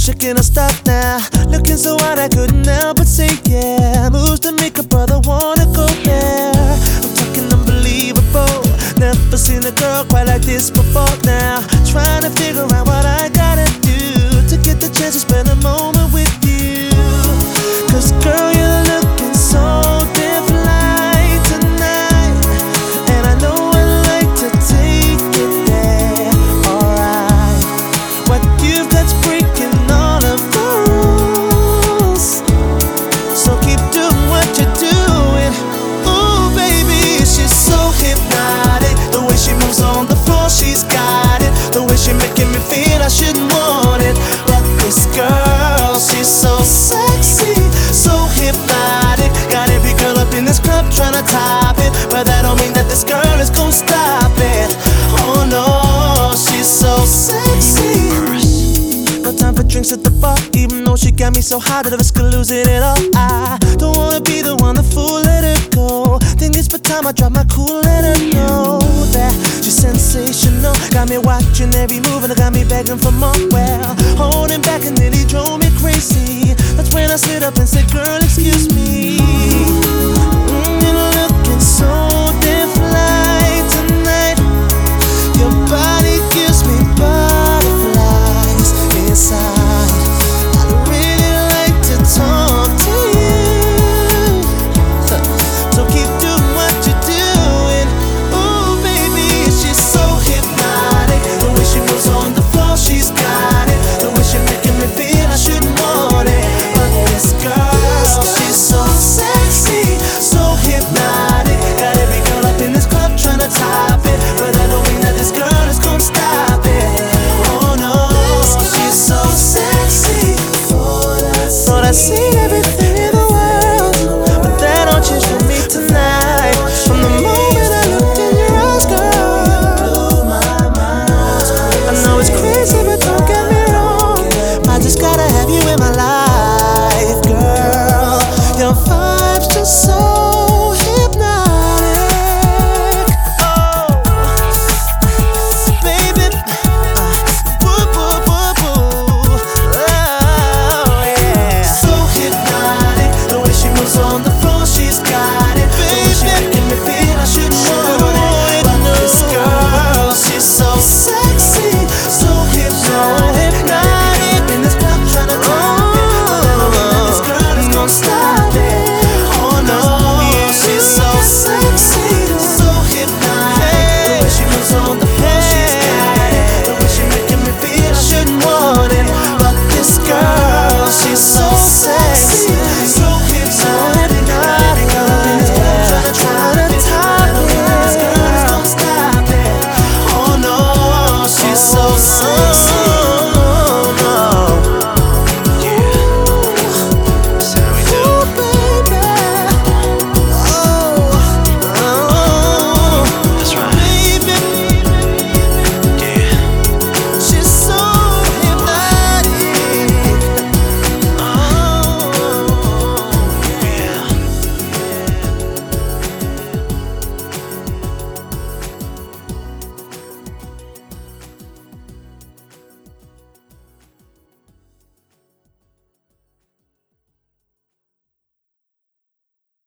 shaking her stuff now, looking so hot I couldn't help but say yeah. Moves to make a brother wanna go there. I'm talking unbelievable. Never seen a girl quite like this before now. Trying to figure out what I gotta do to get the chance to spend a moment with you. Cause girl, you're looking so different like tonight, and I know I'd like to take it there. Alright, what you've got's breaking all of the rules, so keep doing what you're doing. Ooh baby, she's so hypnotic. The way she moves on the floor, she's got it. The way she making me feel I shouldn't want it. But this girl, she's so sexy, so hypnotic. Got every girl up in this club tryna top it, but that don't mean that this girl is gon' stop it. Oh no, she's so sexy. No time for drinks at the bar, even though she got me so hot at the risk of losing it all. I don't wanna be the one to fool, let her go. Think it's for time I drop my cool, let her know that she's sensational. Got me watching every move and it got me begging for more. Well, holding back and nearly drove me crazy. That's when I slid up and said, girl, excuse me. You're looking so different like tonight. Your body gives me butterflies inside. I'd really like to talk to you, so keep doing what you're doing. Ooh baby, she's so hypnotic. The way she moves on the floor, she's got it. The way she making me feel I shouldn't want it. But this girl, she's so sexy, so hypnotic. Got every girl up in this club tryna top it, but I don't mean that this girl is gon' stop it. Oh no, she's so sexy. Thought I see